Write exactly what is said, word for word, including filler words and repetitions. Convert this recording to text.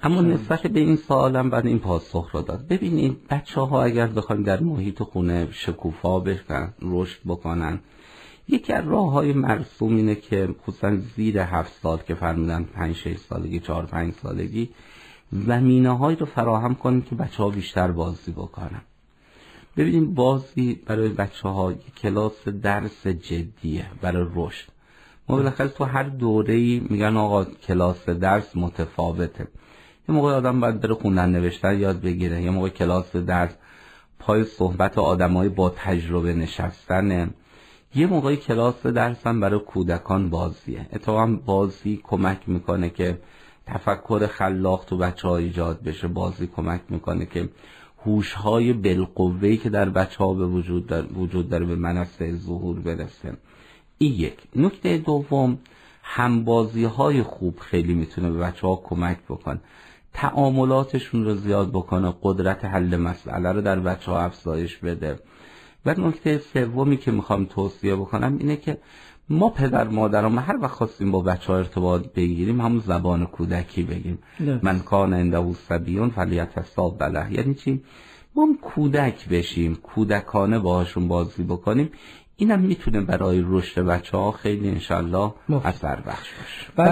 اما نسبت به این سوالم بعد این پاسخ رو داد. ببینید بچه ها اگر بخوایم در محیط خونه شکوفا بشن، رشد بکنن، یکی از راه های مرسوم اینه که خصوصا زیر هفت سال که فرمودن پنج شش سالگی چهار پنج سالگی زمینه هایی رو فراهم کنیم که بچه ها بیشتر بازی بکنن. ببینیم بازی برای بچه ها یک کلاس درس جدیه برای رشد. ما بالاخره تو هر دوره‌ای میگن آقا کلاس درس متفاوته. یه موقع آدم باید بره خوندن نوشتن یاد بگیره، یه موقع کلاس درس پای صحبت آدمای با تجربه نشستنه، یه موقعی کلاس درس هم برای کودکان بازیه. اتفاقا بازی کمک میکنه که تفکر خلاق تو بچه‌ها ایجاد بشه، بازی کمک میکنه که هوش‌های بالقوه‌ای که در بچه‌ها به وجود داره وجود داره به منصه ظهور برسه. این یک. نکته دوم، همبازی‌های خوب خیلی میتونه به بچه‌ها کمک بکنه، تعاملاتشون رو زیاد بکنه، قدرت حل مسئله رو در بچه‌ها افزایش بده. و نکته سومی که میخوام توصیه بکنم اینه که ما پدر مادرام هر وقت خواستیم با بچه‌ها ارتباط بگیریم همون زبان کودکی بگیم. من کان عنده صبیون فلیتصاب له. یعنی چی؟ ما هم کودک بشیم، کودکانه باهاشون بازی بکنیم. اینم میتونه برای رشد بچه‌ها خیلی انشالله اثر بخش باشه.